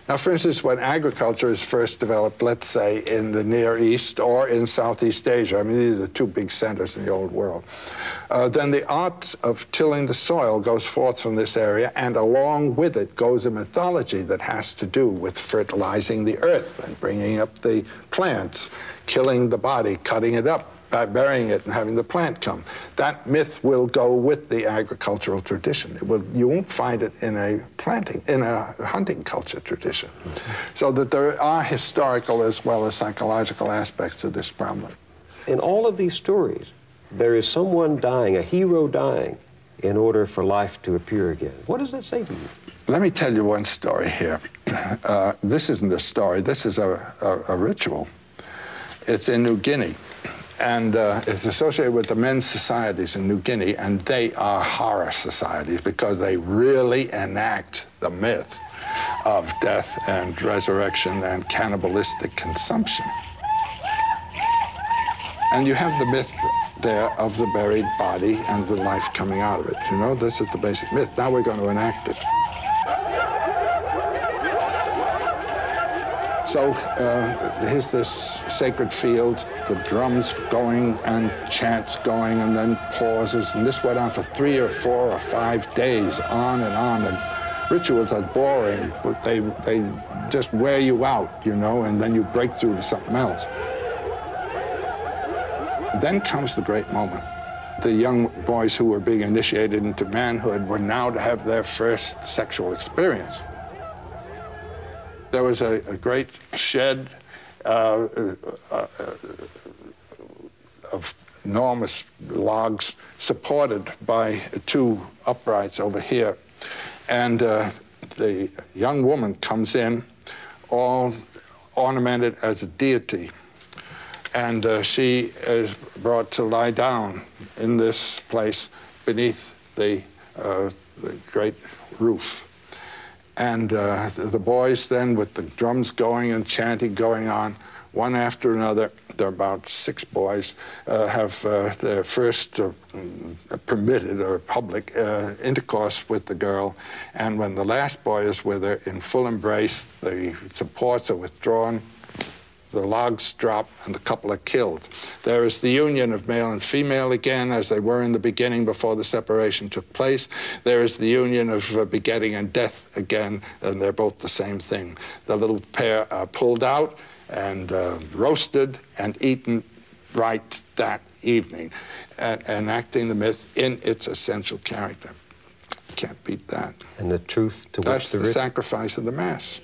Now, for instance, when agriculture is first developed, let's say in the Near East or in Southeast Asia, I mean, these are the two big centers in the old world, then the art of tilling the soil goes forth from this area, and along with it goes a mythology that has to do with fertilizing the earth and bringing up the plants, killing the body, cutting it up, burying it and having the plant come. That myth will go with the agricultural tradition. You won't find it in a hunting culture tradition. So that there are historical as well as psychological aspects to this problem. In all of these stories, there is someone dying, a hero dying, in order for life to appear again. What does that say to you? Let me tell you one story here. This isn't a story, this is a ritual. It's in New Guinea. And it's associated with the men's societies in New Guinea, and they are horror societies because they really enact the myth of death and resurrection and cannibalistic consumption. And you have the myth there of the buried body and the life coming out of it. You know, this is the basic myth. Now we're going to enact it. So here's this sacred field, the drums going and chants going and then pauses. And this went on for 3 or 4 or 5 days, on and on. And rituals are boring, but they just wear you out, you know, and then you break through to something else. Then comes the great moment. The young boys who were being initiated into manhood were now to have their first sexual experience. There was a great shed of enormous logs supported by 2 uprights over here. And the young woman comes in, all ornamented as a deity. And she is brought to lie down in this place beneath the great roof. And the boys then, with the drums going and chanting going on, one after another, there are about 6 boys, have their first permitted or public intercourse with the girl. And when the last boy is with her in full embrace, the supports are withdrawn, the logs drop, and the couple are killed. There is the union of male and female again, as they were in the beginning before the separation took place. There is the union of begetting and death again, and they're both the same thing. The little pair are pulled out and roasted and eaten right that evening, enacting the myth in its essential character. Can't beat that. And the truth to which that's the sacrifice of the Mass.